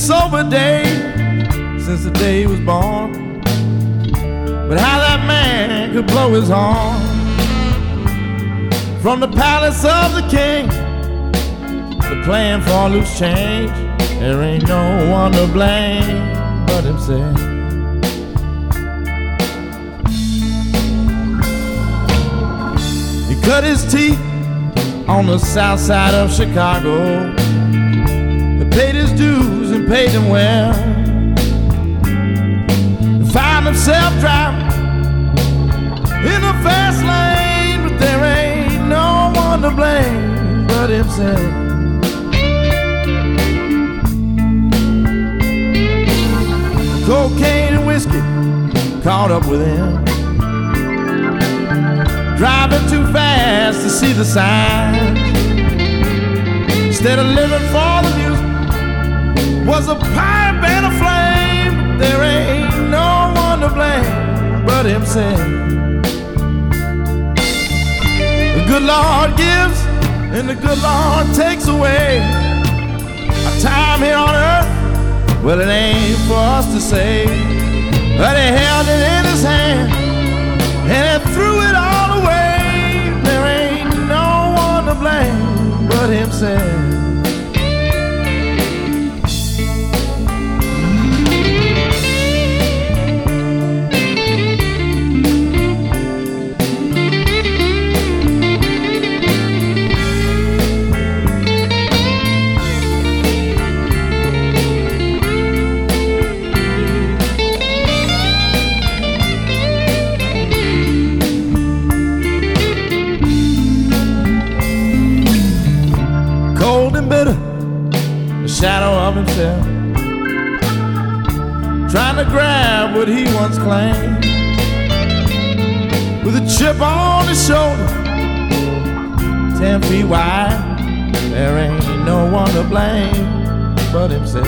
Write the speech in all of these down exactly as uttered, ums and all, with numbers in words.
sober day since the day he was born. But how that man could blow his horn from the palace of the king to playing for loose change, there ain't no one to blame but himself. He cut his teeth on the south side of Chicago. He paid his dues and paid them well. He found himself driving in the fast lane, but there ain't no one to blame but himself. Cocaine and whiskey caught up with him, driving too fast to see the signs. Instead of living for the music, was a pipe and a flame. There ain't no one to blame but himself. The good Lord gives and the good Lord takes away. Our time here on earth, well, it ain't for us to say. But he held it in his hand and he threw it all away. There ain't no one to blame but himself. Shadow of himself, trying to grab what he once claimed, with a chip on his shoulder, ten feet wide. There ain't no one to blame but himself.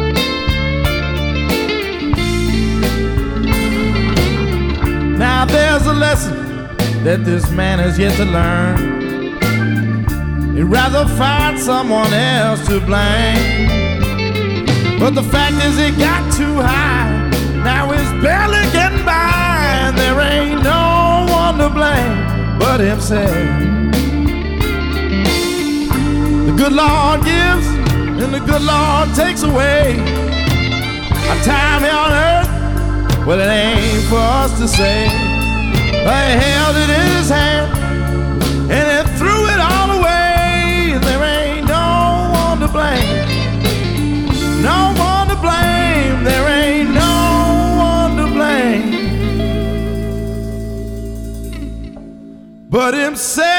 Now there's a lesson that this man has yet to learn. He'd rather find someone else to blame. But the fact is he got too high, now he's barely getting by, and there ain't no one to blame but himself. The good Lord gives and the good Lord takes away. Our time here on earth, well, it ain't for us to say. But he held it in his hand and he threw it all away. There ain't no one to blame, no one to blame. There ain't no one to blame but himself.